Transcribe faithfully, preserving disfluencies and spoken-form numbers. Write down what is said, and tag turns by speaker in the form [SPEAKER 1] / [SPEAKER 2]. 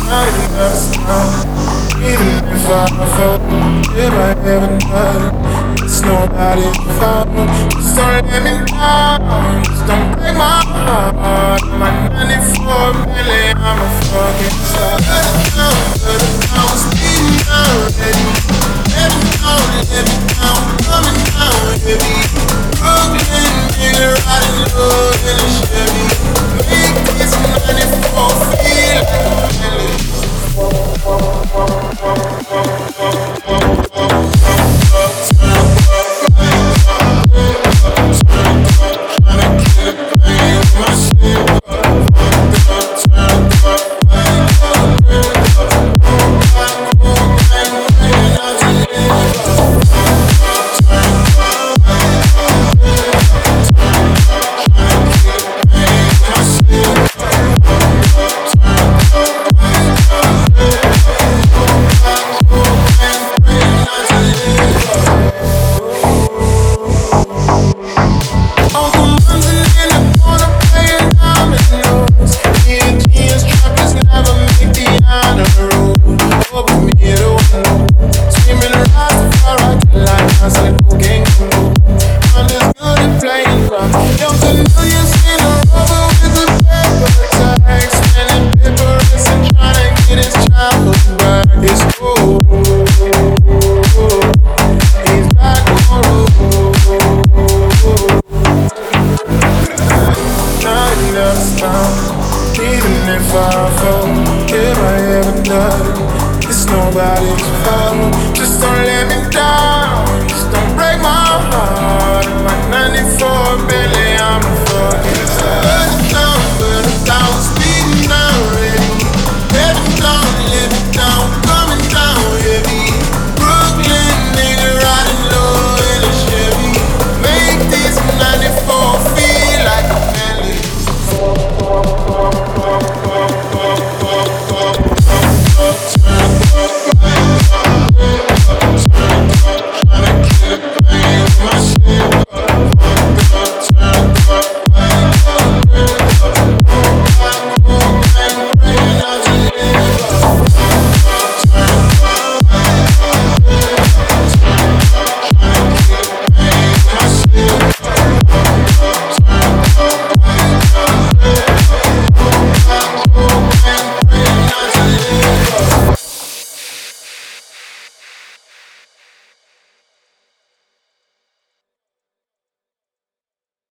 [SPEAKER 1] I never stop. Even if I fall, if I ever die, it's nobody's fault. Just don't let me down, just don't break my heart. My ninety-four million, I'm a fucking star. Let it down, let it down, speeding already. Let me down, let me down, coming down heavy. Brooklyn nigga riding low in a Chevy. Make this ninety-four feel like a village. Even if I fall, if I ever die, it's nobody's fault. Just don't let me down, just don't break my heart. My ninety-four Bentley, I'm a fucking star.